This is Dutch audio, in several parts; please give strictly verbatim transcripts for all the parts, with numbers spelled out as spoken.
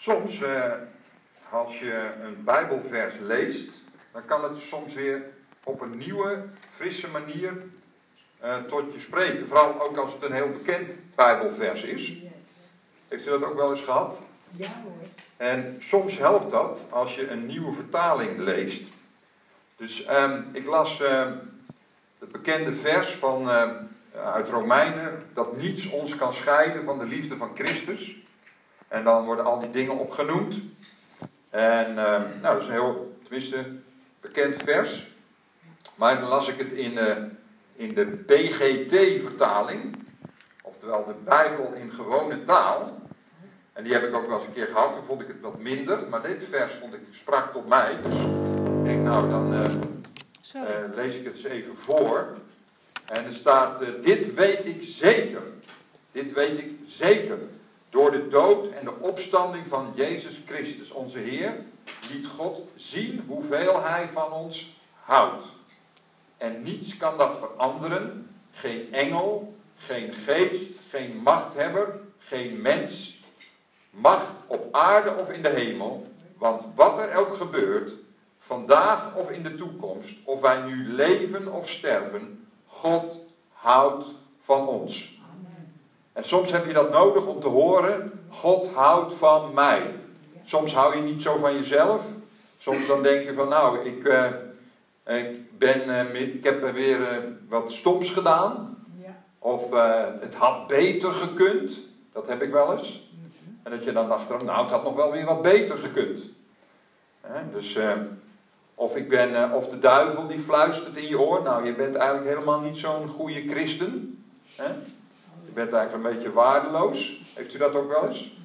Soms, uh, als je een Bijbelvers leest, dan kan het soms weer op een nieuwe, frisse manier uh, tot je spreken. Vooral ook als het een heel bekend Bijbelvers is. Heeft u dat ook wel eens gehad? Ja hoor. En soms helpt dat als je een nieuwe vertaling leest. Dus um, ik las uh, het bekende vers van, uh, uit Romeinen, dat niets ons kan scheiden van de liefde van Christus. En dan worden al die dingen opgenoemd. En uh, nou, dat is een heel, tenminste, bekend vers. Maar dan las ik het in, uh, in de B G T-vertaling. Oftewel de Bijbel in gewone taal. En die heb ik ook wel eens een keer gehad. Toen vond ik het wat minder. Maar dit vers vond ik, sprak tot mij. Dus ik denk, nou, dan uh, uh, lees ik het eens even voor. En er staat, uh, dit weet ik zeker. Dit weet ik zeker. Door de dood en de opstanding van Jezus Christus, onze Heer, liet God zien hoeveel Hij van ons houdt. En niets kan dat veranderen. Geen engel, geen geest, geen machthebber, geen mens, macht op aarde of in de hemel. Want wat er ook gebeurt, vandaag of in de toekomst, of wij nu leven of sterven, God houdt van ons. En soms heb je dat nodig om te horen, God houdt van mij. Soms hou je niet zo van jezelf. Soms dan denk je van, nou, ik, uh, ik, ben, uh, ik heb weer uh, wat stoms gedaan. Of uh, het had beter gekund. Dat heb ik wel eens. En dat je dan dacht, nou, het had nog wel weer wat beter gekund. He, dus, uh, of, ik ben, uh, of de duivel die fluistert in je oor. Nou, je bent eigenlijk helemaal niet zo'n goede christen. He? Je bent eigenlijk een beetje waardeloos. Heeft u dat ook wel eens?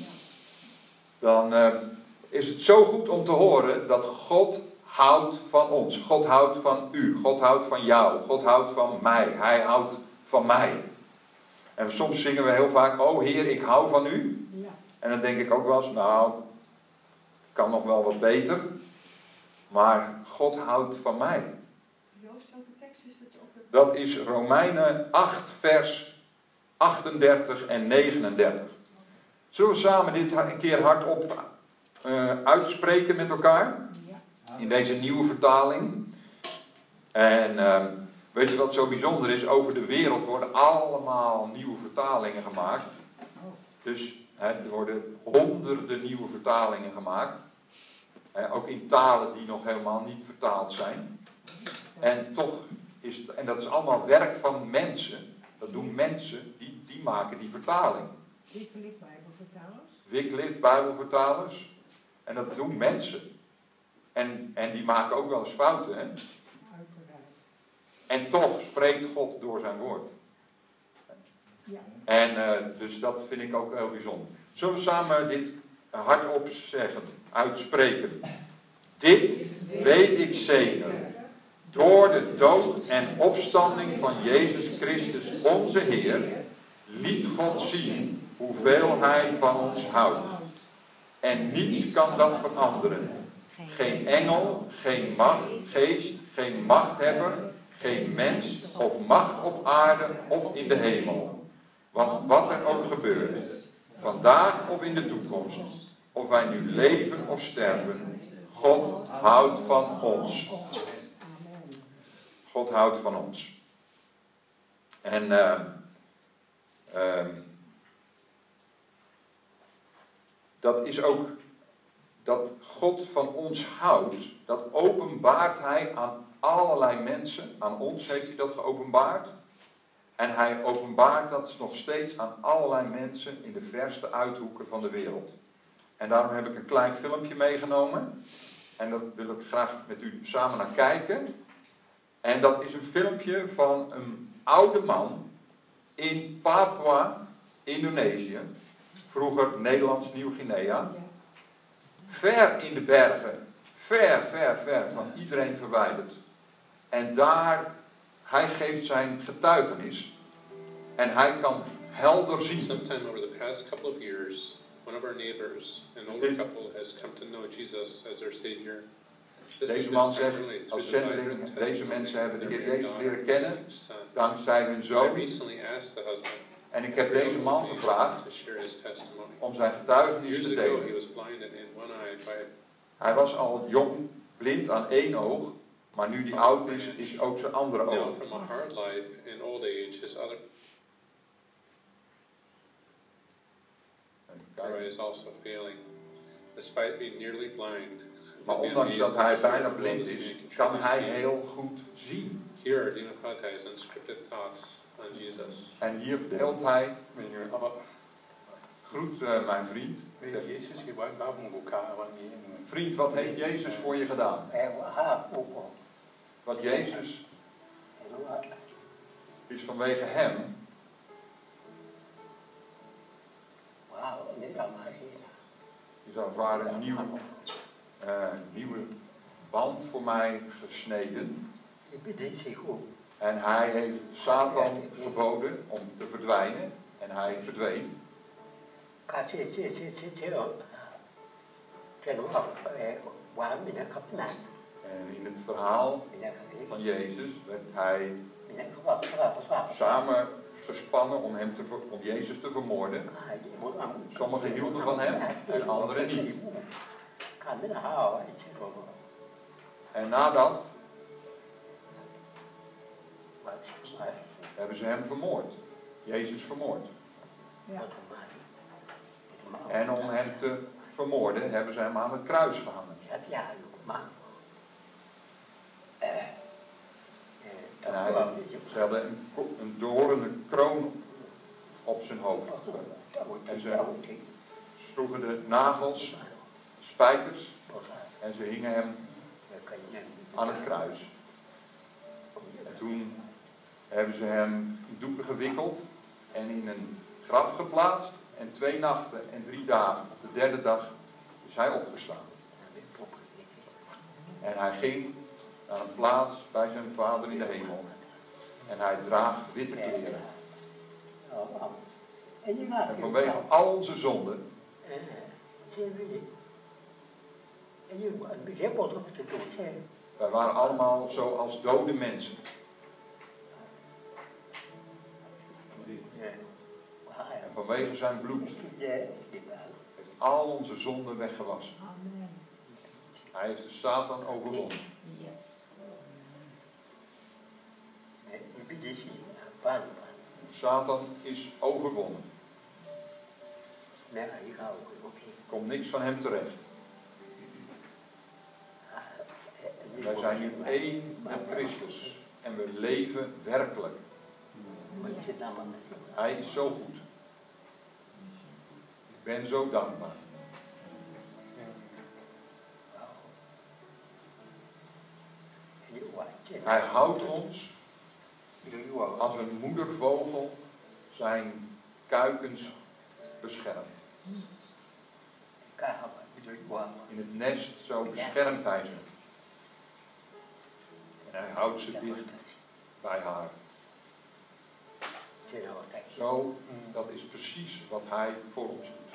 Dan uh, is het zo goed om te horen dat God houdt van ons. God houdt van u. God houdt van jou. God houdt van mij. Hij houdt van mij. En soms zingen we heel vaak, oh Heer, ik hou van u. En dan denk ik ook wel eens, nou, het kan nog wel wat beter. Maar God houdt van mij. Joost, welke tekst is het op? Dat is Romeinen acht, vers achtendertig en negenendertig. Zullen we samen dit een keer hardop uh, uitspreken met elkaar? In deze nieuwe vertaling. En uh, weet je wat zo bijzonder is? Over de wereld worden allemaal nieuwe vertalingen gemaakt. Dus hè, er worden honderden nieuwe vertalingen gemaakt. Hè, ook in talen die nog helemaal niet vertaald zijn. En toch is, en dat is allemaal werk van mensen. Dat doen mensen, die, die maken die vertaling. Wycliffe Bijbelvertalers. Wycliffe Bijbelvertalers. En dat doen mensen. En, en die maken ook wel eens fouten. Hè? En toch spreekt God door zijn woord. Ja. En uh, dus dat vind ik ook heel bijzonder. Zullen we samen dit hardop zeggen, uitspreken? Dit weet ik zeker. Door de dood en opstanding van Jezus Christus, onze Heer, liet God zien hoeveel Hij van ons houdt. En niets kan dat veranderen. Geen engel, geen macht, geest, geen machthebber, geen mens of macht op aarde of in de hemel. Want wat er ook gebeurt, vandaag of in de toekomst, of wij nu leven of sterven, God houdt van ons. God houdt van ons. En uh, uh, dat is ook, dat God van ons houdt, dat openbaart Hij aan allerlei mensen. Aan ons heeft Hij dat geopenbaard. En Hij openbaart dat nog steeds aan allerlei mensen in de verste uithoeken van de wereld. En daarom heb ik een klein filmpje meegenomen. En dat wil ik graag met u samen naar kijken. En dat is een filmpje van een oude man in Papua, Indonesië. Vroeger Nederlands Nieuw-Guinea. Ver in de bergen. Ver, ver, ver van iedereen verwijderd. En daar, hij geeft zijn getuigenis. En hij kan helder zien. Sometime over the past couple of years, one of our neighbors, an older couple, has come to know Jesus as their Savior. This Deze has man been zegt primarily through als the zendeling, vibrant deze testimony mensen hebben de of Heer their Jezus daughter leren kennen and son. dankzij hun I zoon. recently asked the husband En ik heb deze man gevraagd to share his testimony. om zijn getuigenis Years te ago, he delen. was blinded in one eye by Hij was al jong blind aan één oog, maar nu die oud is, is ook zijn andere now oog. from a hard life in old age, his other eye is also failing. Despite being nearly blind, Maar ondanks dat hij bijna blind is, kan hij heel goed zien. Here, Dino Pata has unscripted thoughts on Jesus. En hier vertelt hij, Meneer Abba, groet uh, mijn vriend. weet Jezus, je wordt babu elkaar wat je Vriend, wat heeft Jezus voor je gedaan? แปลว่าห้าผู้บอก Wat Jezus เห็นว่า is vanwege hem, ว้าวอันนี้เรามาเห็น is als het ware een nieuw, uh, nieuwe band voor mij gesneden. ที่พิธีสี่คู่ En hij heeft Satan geboden om te verdwijnen. En hij verdween. ข้าเชื่อเชื่อเชื่อเชื่อเชื่อเชื่อหนูออกไปวางมีนะครับนั่น En in het verhaal มีนะครับนี่ van Jezus werd hij มีนะครับว่าพระพระพระ samengespannen om, hem te, ver- om Jezus te vermoorden. Sommigen hielden van hem en anderen niet. ข้าไม่ได้หาเอาไอ้เชื่อว่า En nadat ว่าเชื่อว่า hebben ze hem vermoord. Jezus vermoord. Ja. ทำไม En om hem te vermoorden hebben ze hem aan het kruis gehangen. ชัดยาอยู่มากเออเออ En แต่ hij, ว่า ze hadden een, ko- een dorende kroon op zijn hoofd. เจ้าที่เจ้าที่ Sloegen de nagels, spijkers, บอกว่า en ze hingen hem เดี๋ยวกันยัง aan het kruis. En toen hebben ze hem in doeken gewikkeld en in een graf geplaatst. En twee nachten en drie dagen, op de derde dag, is hij opgestaan. En hij ging naar een plaats bij zijn vader in de hemel. En hij draagt witte kleren. เอาเอาไอ้นี่มาก En vanwege al onze zonden เออเช่นนี้ไอ้นี่มันไม่ใช่บอกว่าจะถูกเช่น wij waren allemaal zoals dode mensen. เออว่า En vanwege zijn bloed แย่ดีกว่า heeft al onze zonden weggewassen. Amen. Hij heeft de Satan overwonnen. Yes. เนี่ยมันไม่ดีสิบ้านบ้าน Satan is overwonnen. แม่ไอ้เขาโอเค Er komt niks van hem terecht. อันนี้ Wij zijn nu één met Christus. En we leven werkelijk. มันคิดนำมัน Hij is zo goed. Ik ben zo dankbaar. อันนี้ว่าเช่น Hij houdt ons หรือว่า als een moedervogel zijn kuikens beschermt. กล้าเข้าไปหรือว่า In het nest zo beschermt hij ze. En hij houdt ze dicht bij haar. เช่นเราแต่ง Zo, dat is precies wat hij voor ons doet.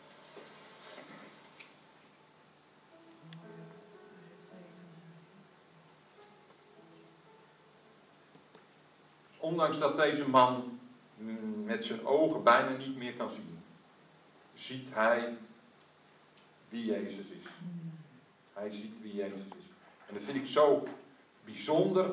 Ondanks dat deze man mm, met zijn ogen bijna niet meer kan zien, ziet hij wie Jezus is. Hij ziet wie Jezus is. En dat vind ik zo bijzonder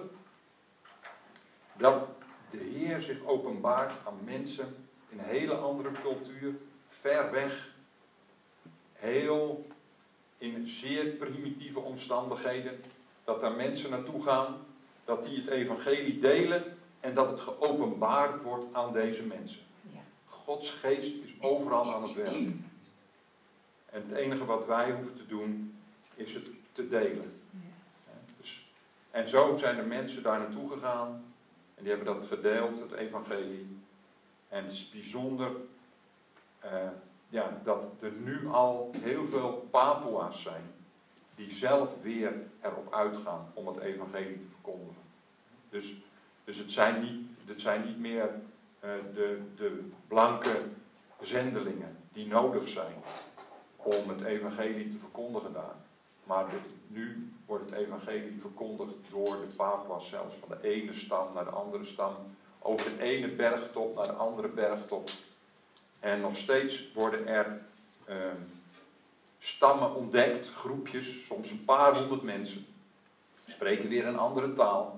dat de Heer zich openbaart aan mensen in een hele andere cultuur, ver weg, heel in zeer primitieve omstandigheden, dat daar mensen naartoe gaan, dat die het evangelie delen en dat het geopenbaard wordt aan deze mensen. Ja. Gods geest is overal aan het werk. En het enige wat wij hoeven te doen, is het te delen. Ja. Dus, en zo zijn de mensen daar naartoe gegaan. En die hebben dat gedeeld, het evangelie. En het is bijzonder uh, ja, dat er nu al heel veel Papua's zijn. Die zelf weer erop uitgaan om het evangelie te verkondigen. Dus, dus het, zijn niet, het zijn niet meer uh, de, de blanke zendelingen die nodig zijn om het evangelie te verkondigen daar. Maar de, nu wordt het evangelie verkondigd door de Papua's zelfs. Van de ene stam naar de andere stam. Over de ene bergtop naar de andere bergtop. En nog steeds worden er uh, stammen ontdekt, groepjes, soms een paar honderd mensen. Spreken weer een andere taal.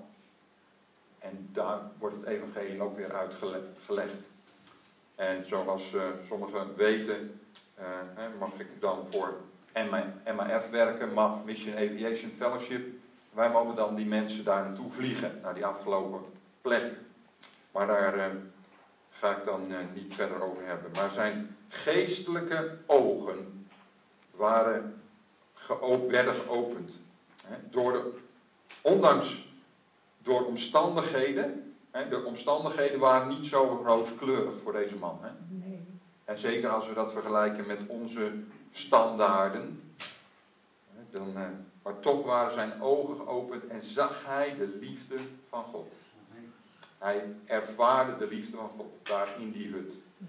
En daar wordt het evangelie ook weer uitgelegd. En zoals uh, sommigen weten, uh, mag ik dan voor M A F werken, M A F, Mission Aviation Fellowship. Wij mogen dan die mensen daar naartoe vliegen, naar die afgelopen plek. Maar daar uh, ga ik dan uh, niet verder over hebben. Maar zijn geestelijke ogen waren geop- werden geopend. Hè, door de, ondanks door omstandigheden. Hè, de omstandigheden waren niet zo rooskleurig voor deze man. Hè. Nee. En zeker als we dat vergelijken met onze standaarden. Hè, dan, uh, maar toch waren zijn ogen geopend en zag hij de liefde van God. Hij ervaarde de liefde van God daar in die hut. Ja.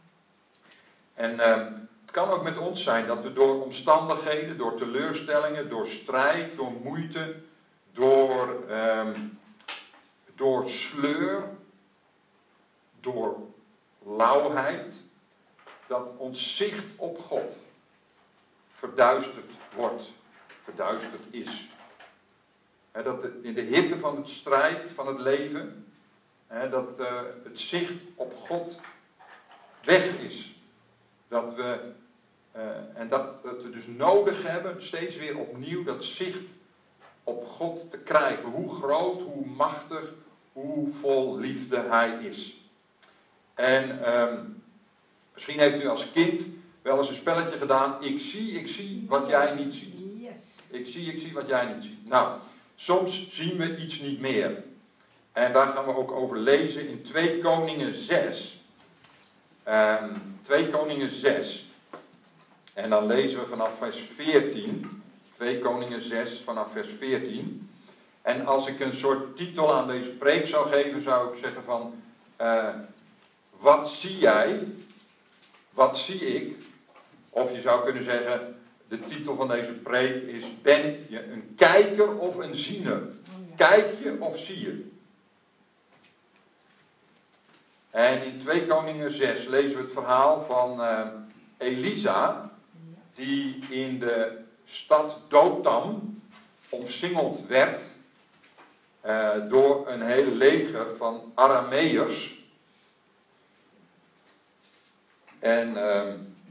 En uh, het kan ook met ons zijn dat we door omstandigheden, door teleurstellingen, door strijd, door moeite, door, um, door sleur, door lauwheid, dat ons zicht op God verduisterd wordt, verduisterd is. He, dat de, in de hitte van het strijd, van het leven, he, dat uh, het zicht op God weg is. Dat we, uh, en dat, dat we dus nodig hebben, steeds weer opnieuw, dat zicht op God te krijgen. Hoe groot, hoe machtig, hoe vol liefde Hij is. En um, misschien heeft u als kind wel eens een spelletje gedaan. Ik zie, ik zie wat jij niet ziet. Yes. Ik zie, ik zie wat jij niet ziet. Nou, soms zien we iets niet meer. En daar gaan we ook over lezen in twee Koningen zes. Um, twee Koningen zes. En dan lezen we vanaf vers veertien. twee Koningen zes vanaf vers veertien. En als ik een soort titel aan deze preek zou geven, zou ik zeggen van... Uh, wat zie jij? Wat zie ik? Of je zou kunnen zeggen... De titel van deze preek is... Ben je een kijker of een ziener? Oh, ja. Kijk je of zie je? En in twee Koningen zes lezen we het verhaal van uh, Elisa... die in de stad Dothan omsingeld werd... Uh, door een hele leger van Arameërs. En, uh,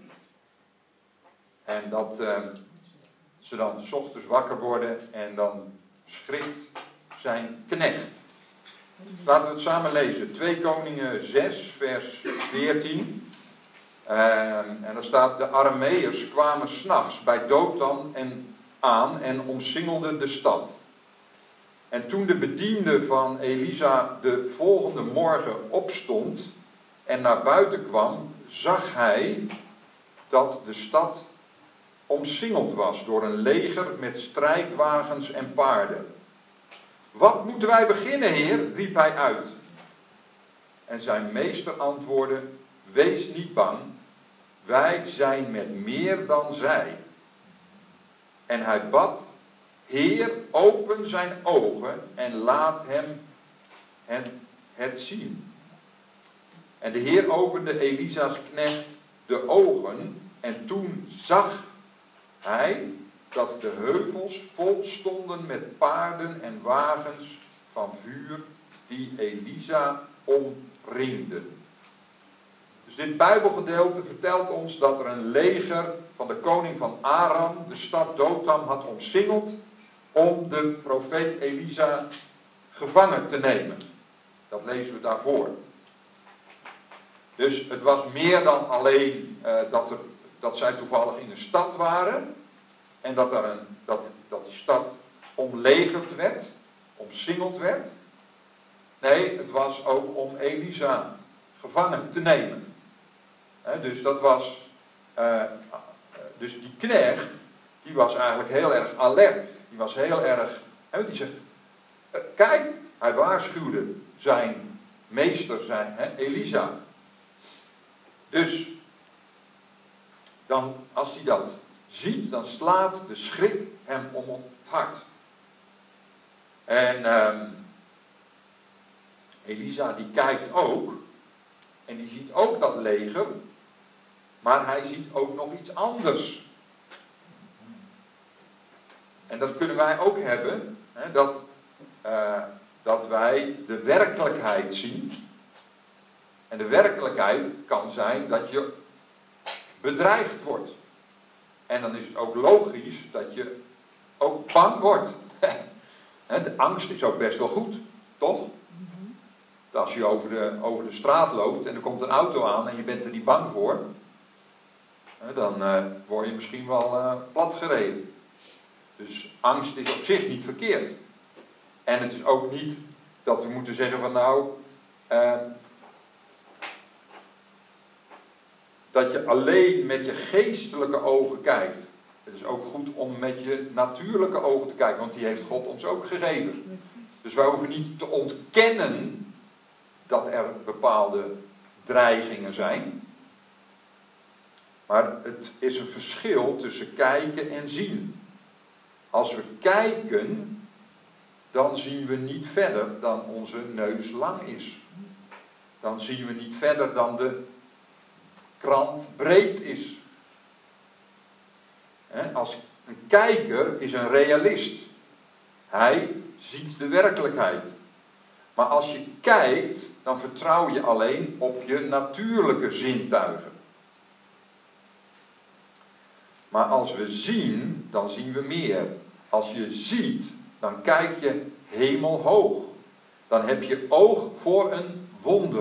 en dat uh, ze dan 's ochtends wakker worden en dan schrikt zijn knecht. Laten we het samen lezen. twee Koningen zes, vers veertien. Uh, en daar staat: de Arameërs kwamen 's nachts bij Dothan en aan en omsingelden de stad. En toen de bediende van Elisa de volgende morgen opstond en naar buiten kwam, zag hij dat de stad omsingeld was door een leger met strijdwagens en paarden. Wat moeten wij beginnen, Heer? Riep hij uit. En zijn meester antwoordde: wees niet bang, wij zijn met meer dan zij. En hij bad: Heer, open zijn ogen en laat hem het, het zien. En de Heer opende Elisa's knecht de ogen en toen zag hij dat de heuvels vol stonden met paarden en wagens van vuur die Elisa omringden. Dus dit Bijbelgedeelte vertelt ons dat er een leger van de koning van Aram de stad Dothan had omsingeld om de profeet Elisa gevangen te nemen. Dat lezen we daarvoor. Dus het was meer dan alleen uh, dat, er, dat zij toevallig in een stad waren. En dat, er een, dat, dat die stad omlegerd werd, omsingeld werd. Nee, het was ook om Elisa gevangen te nemen. He, dus dat was... Uh, dus die knecht, die was eigenlijk heel erg alert. Die was heel erg... He, die zegt... Uh, kijk, hij waarschuwde zijn meester, zijn he, Elisa. Dus... Dan, als hij dat ziet, dan slaat de schrik hem om het hart. En uh, Elisa die kijkt ook. En die ziet ook dat leger. Maar hij ziet ook nog iets anders. En dat kunnen wij ook hebben. Hè, dat, uh, dat wij de werkelijkheid zien. En de werkelijkheid kan zijn dat je bedreigd wordt. En dan is het ook logisch dat je ook bang wordt. De angst is ook best wel goed, toch? Als je over de, over de straat loopt en er komt een auto aan en je bent er niet bang voor, dan uh, word je misschien wel uh, platgereden. Dus angst is op zich niet verkeerd. En het is ook niet dat we moeten zeggen van nou, uh, dat je alleen met je geestelijke ogen kijkt. Het is ook goed om met je natuurlijke ogen te kijken, want die heeft God ons ook gegeven. Dus wij hoeven niet te ontkennen dat er bepaalde dreigingen zijn. Maar het is een verschil tussen kijken en zien. Als we kijken, dan zien we niet verder dan onze neus lang is. Dan zien we niet verder dan de krant breed is. Als een kijker is een realist. Hij ziet de werkelijkheid. Maar als je kijkt, dan vertrouw je alleen op je natuurlijke zintuigen. Maar als we zien, dan zien we meer. Als je ziet, dan kijk je hemelhoog. Dan heb je oog voor een wonder.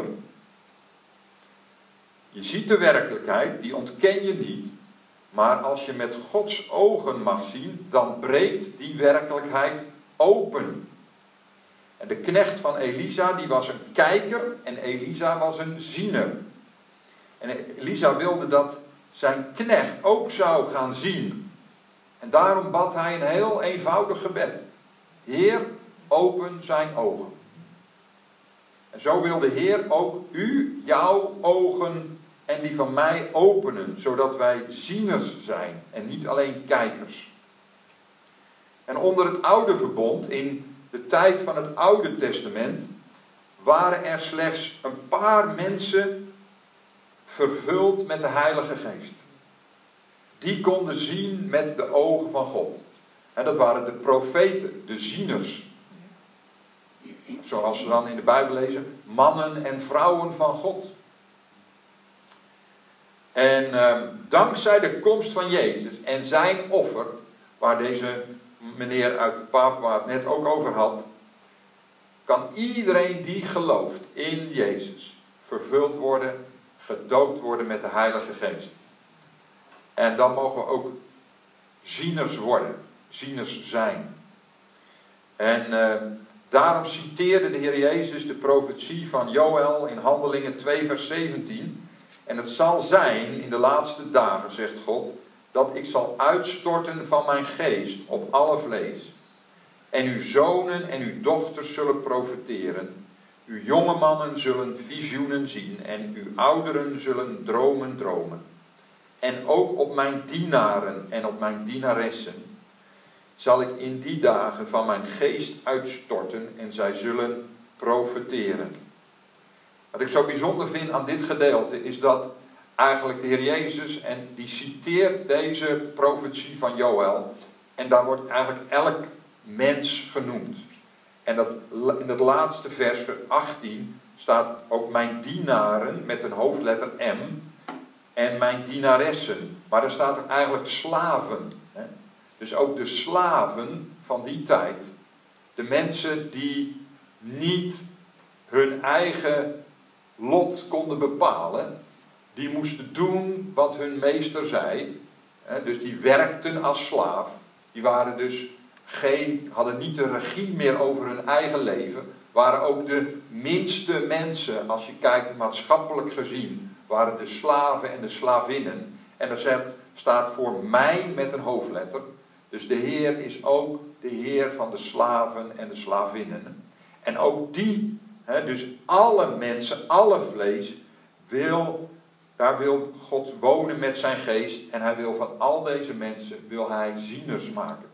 Je ziet de werkelijkheid, die ontken je niet. Maar als je met Gods ogen mag zien, dan breekt die werkelijkheid open. En de knecht van Elisa, die was een kijker en Elisa was een ziener. En Elisa wilde dat zijn knecht ook zou gaan zien. En daarom bad hij een heel eenvoudig gebed. Heer, open zijn ogen. En zo wil de Heer ook u, jouw ogen en die van mij openen, zodat wij zieners zijn en niet alleen kijkers. En onder het oude verbond, in de tijd van het Oude Testament, waren er slechts een paar mensen vervuld met de Heilige Geest. Die konden zien met de ogen van God. En dat waren de profeten, de zieners. Zoals we dan in de Bijbel lezen, mannen en vrouwen van God. En uh, dankzij de komst van Jezus en zijn offer, waar deze meneer uit Papua het net ook over had, kan iedereen die gelooft in Jezus vervuld worden, gedoopt worden met de Heilige Geest. En dan mogen we ook zieners worden, zieners zijn. En uh, daarom citeerde de Heer Jezus de profetie van Joël in Handelingen twee vers zeventien. En het zal zijn in de laatste dagen, zegt God, dat ik zal uitstorten van mijn geest op alle vlees. En uw zonen en uw dochters zullen profeteren. Uw jonge mannen zullen visioenen zien en uw ouderen zullen dromen dromen. En ook op mijn dienaren en op mijn dienaressen zal ik in die dagen van mijn geest uitstorten en zij zullen profeteren. Wat ik zo bijzonder vind aan dit gedeelte is dat eigenlijk de Heer Jezus, en die citeert deze profetie van Joël, en daar wordt eigenlijk elk mens genoemd. En dat, in het laatste vers, vers achttien, staat ook mijn dienaren met een hoofdletter M en mijn dienaressen. Maar er staat er eigenlijk slaven. Hè? Dus ook de slaven van die tijd, de mensen die niet hun eigen lot konden bepalen, die moesten doen wat hun meester zei. Dus die werkten als slaaf. Die waren dus geen, hadden niet de regie meer over hun eigen leven. Waren ook de minste mensen, als je kijkt maatschappelijk gezien, waren de slaven en de slavinnen. En er staat voor mij met een hoofdletter. Dus de Heer is ook de Heer van de slaven en de slavinnen. En ook die, hè, dus alle mensen, alle vlees, wil, daar wil God wonen met zijn geest. En hij wil van al deze mensen, wil hij zieners maken. Dus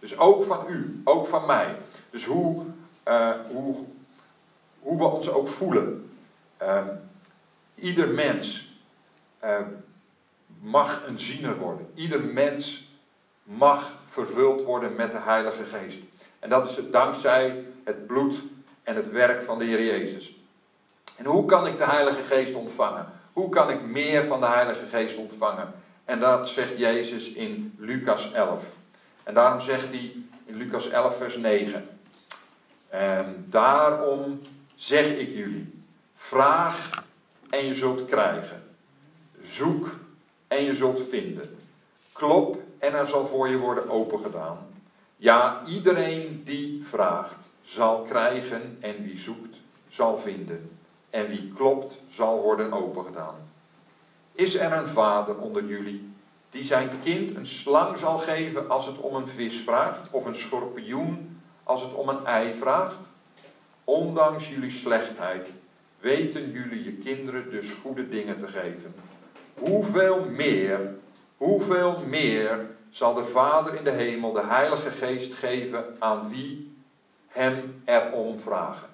Dus ook van u, ook van mij. Dus hoe, uh, hoe, hoe we ons ook voelen. Uh, ieder mens uh, mag een ziener worden. Ieder mens mag vervuld worden met de Heilige Geest. En dat is het dankzij het bloed en het werk van de Heer Jezus. En hoe kan ik de Heilige Geest ontvangen? Hoe kan ik meer van de Heilige Geest ontvangen? En dat zegt Jezus in Lucas elf. En daarom zegt hij in Lucas elf vers negen. En daarom zeg ik jullie. Vraag en je zult krijgen. Zoek en je zult vinden. Klop en er zal voor je worden opengedaan. Ja, iedereen die vraagt zal krijgen en wie zoekt zal vinden. En wie klopt zal worden opengedaan. Is er een vader onder jullie die zijn kind een slang zal geven als het om een vis vraagt? Of een schorpioen als het om een ei vraagt? Ondanks jullie slechtheid weten jullie je kinderen dus goede dingen te geven. Hoeveel meer, hoeveel meer zal de Vader in de hemel de Heilige Geest geven aan wie hem erom vragen?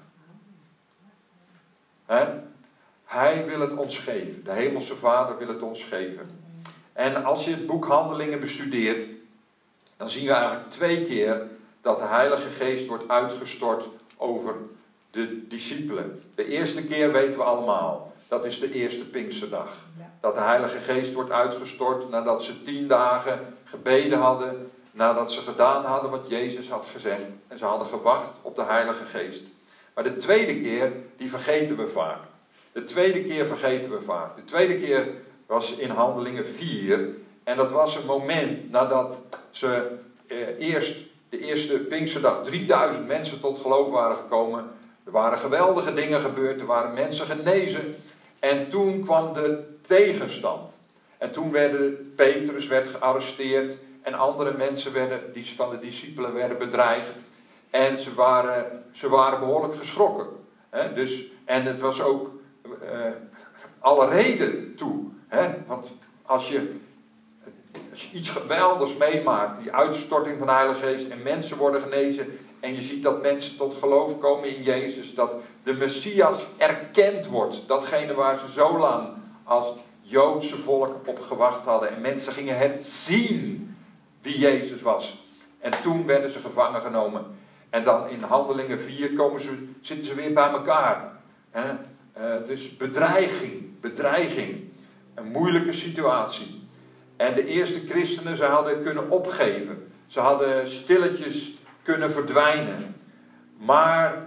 He? Hij wil het ons geven. De Hemelse Vader wil het ons geven. En als je het boek Handelingen bestudeert, dan zien we eigenlijk twee keer dat de Heilige Geest wordt uitgestort over de discipelen. De eerste keer weten we allemaal. Dat is de eerste Pinksterdag. Dat de Heilige Geest wordt uitgestort nadat ze tien dagen gebeden hadden. Nadat ze gedaan hadden wat Jezus had gezegd. En ze hadden gewacht op de Heilige Geest. Maar de tweede keer, die vergeten we vaak. De tweede keer vergeten we vaak. De tweede keer was in Handelingen vier. En dat was een moment nadat ze eh, eerst de eerste Pinksterdag drieduizend mensen tot geloof waren gekomen. Er waren geweldige dingen gebeurd. Er waren mensen genezen. En toen kwam de tegenstand. En toen werden Petrus werd gearresteerd. En andere mensen werden, die van de discipelen werden bedreigd. En ze waren, ze waren behoorlijk geschrokken. He, dus, en het was ook uh, alle reden toe. He, want als je, als je iets geweldigs meemaakt, die uitstorting van de Heilige Geest en mensen worden genezen. En je ziet dat mensen tot geloof komen in Jezus. Dat de Messias erkend wordt. Datgene waar ze zo lang als Joodse volk op gewacht hadden. En mensen gingen het zien wie Jezus was. En toen werden ze gevangen genomen. En dan in Handelingen vier komen ze, zitten ze weer bij elkaar. He? Uh, het is bedreiging, bedreiging. Een moeilijke situatie. En de eerste christenen, ze hadden kunnen opgeven. Ze hadden stilletjes kunnen verdwijnen. Maar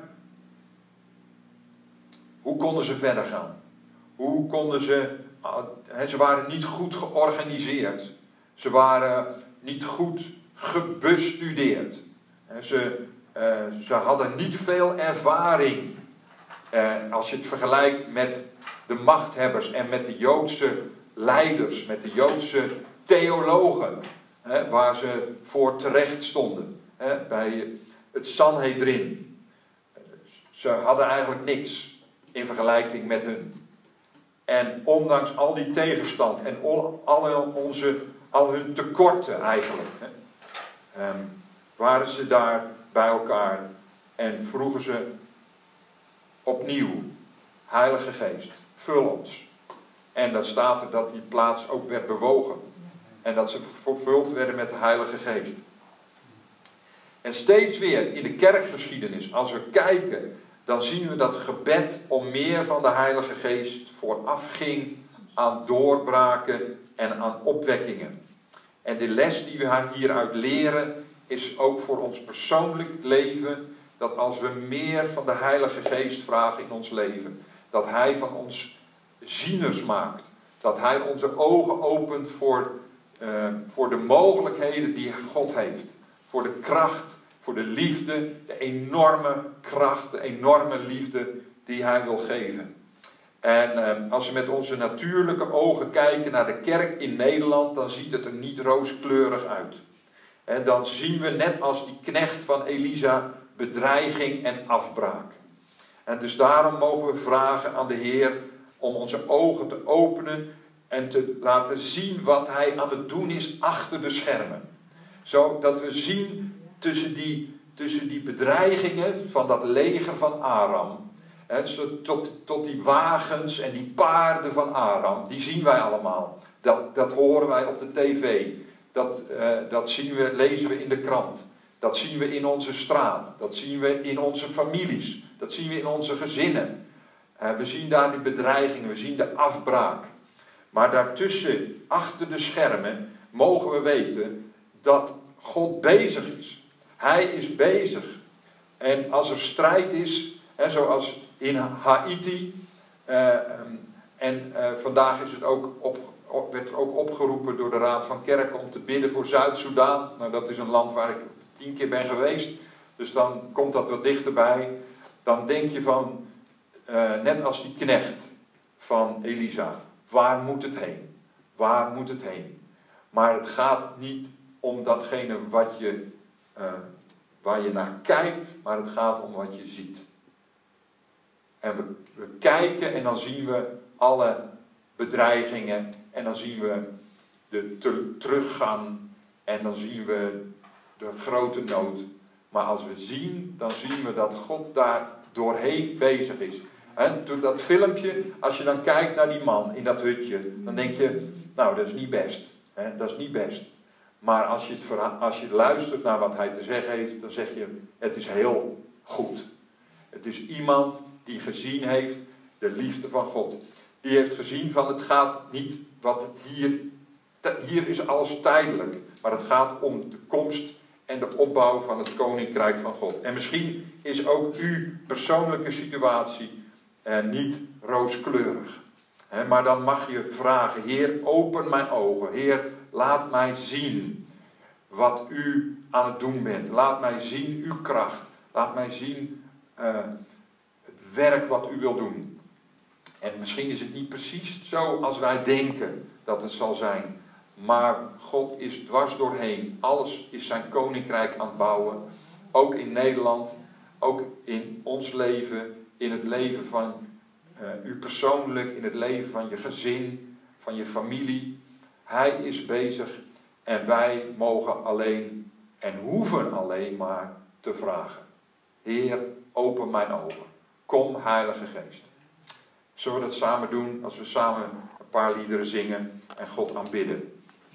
hoe konden ze verder gaan? Hoe konden ze... Uh, ze waren niet goed georganiseerd. Ze waren niet goed gebestudeerd. Uh, ze... Uh, ze hadden niet veel ervaring. Uh, als je het vergelijkt met de machthebbers en met de Joodse leiders, met de Joodse theologen, hè, waar ze voor terecht stonden. Hè, bij het Sanhedrin. Ze hadden eigenlijk niks in vergelijking met hun. En ondanks al die tegenstand en al, al, onze, al hun tekorten eigenlijk, hè, um, waren ze daar bij elkaar en vroegen ze opnieuw, Heilige Geest, vul ons. En dan staat er dat die plaats ook werd bewogen. En dat ze vervuld werden met de Heilige Geest. En steeds weer in de kerkgeschiedenis, als we kijken, dan zien we dat gebed om meer van de Heilige Geest vooraf ging aan doorbraken en aan opwekkingen. En de les die we hieruit leren is ook voor ons persoonlijk leven, dat als we meer van de Heilige Geest vragen in ons leven, dat Hij van ons zieners maakt, dat Hij onze ogen opent voor, uh, voor de mogelijkheden die God heeft, voor de kracht, voor de liefde, de enorme kracht, de enorme liefde die Hij wil geven. En uh, als we met onze natuurlijke ogen kijken naar de kerk in Nederland, dan ziet het er niet rooskleurig uit. En dan zien we net als die knecht van Elisa bedreiging en afbraak. En dus daarom mogen we vragen aan de Heer om onze ogen te openen en te laten zien wat Hij aan het doen is achter de schermen. Zodat we zien tussen die, tussen die bedreigingen van dat leger van Aram. He, tot, tot die wagens en die paarden van Aram, die zien wij allemaal. Dat, dat horen wij op de tv. Dat, uh, dat zien we, lezen we in de krant. Dat zien we in onze straat. Dat zien we in onze families. Dat zien we in onze gezinnen. Uh, we zien daar die bedreigingen. We zien de afbraak. Maar daartussen, achter de schermen, mogen we weten dat God bezig is. Hij is bezig. En als er strijd is, hè, zoals in Haiti, uh, en uh, vandaag is het ook op, op, werd er ook opgeroepen door de Raad van Kerken om te bidden voor Zuid-Soedan. Nou, dat is een land waar ik tien keer ben geweest, dus dan komt dat wat dichterbij. Dan denk je van, uh, net als die knecht van Elisa, waar moet het heen? Waar moet het heen? Maar het gaat niet om datgene wat je, uh, waar je naar kijkt, maar het gaat om wat je ziet. En we, we kijken en dan zien we alle bedreigingen en dan zien we de te, teruggang en dan zien we de grote nood. Maar als we zien, dan zien we dat God daar doorheen bezig is. He, door dat filmpje, als je dan kijkt naar die man in dat hutje, dan denk je, nou dat is niet best. He, dat is niet best. Maar als je, het verha- als je luistert naar wat hij te zeggen heeft, dan zeg je, het is heel goed. Het is iemand die gezien heeft de liefde van God. Die heeft gezien van het gaat niet wat het hier, hier is alles tijdelijk. Maar het gaat om de komst en de opbouw van het koninkrijk van God. En misschien is ook uw persoonlijke situatie eh, niet rooskleurig. He, maar dan mag je vragen, Heer, open mijn ogen. Heer, laat mij zien wat u aan het doen bent. Laat mij zien uw kracht. Laat mij zien uh, het werk wat u wil doen. En misschien is het niet precies zo als wij denken dat het zal zijn. Maar God is dwars doorheen. Alles is zijn koninkrijk aan het bouwen. Ook in Nederland. Ook in ons leven. In het leven van uh, u persoonlijk. In het leven van je gezin. Van je familie. Hij is bezig. En wij mogen alleen en hoeven alleen maar te vragen. Heer, open mijn ogen. Kom, Heilige Geest. Zullen we dat samen doen als we samen een paar liederen zingen en God aanbidden?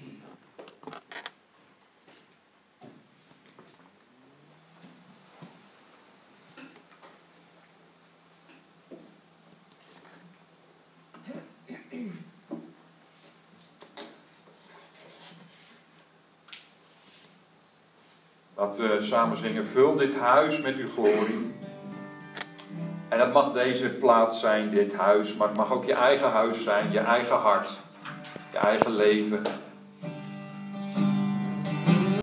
Laten we samen zingen, vul dit huis met uw glorie. En dat mag deze plaats zijn, dit huis, maar het mag ook je eigen huis zijn, je eigen hart, je eigen leven.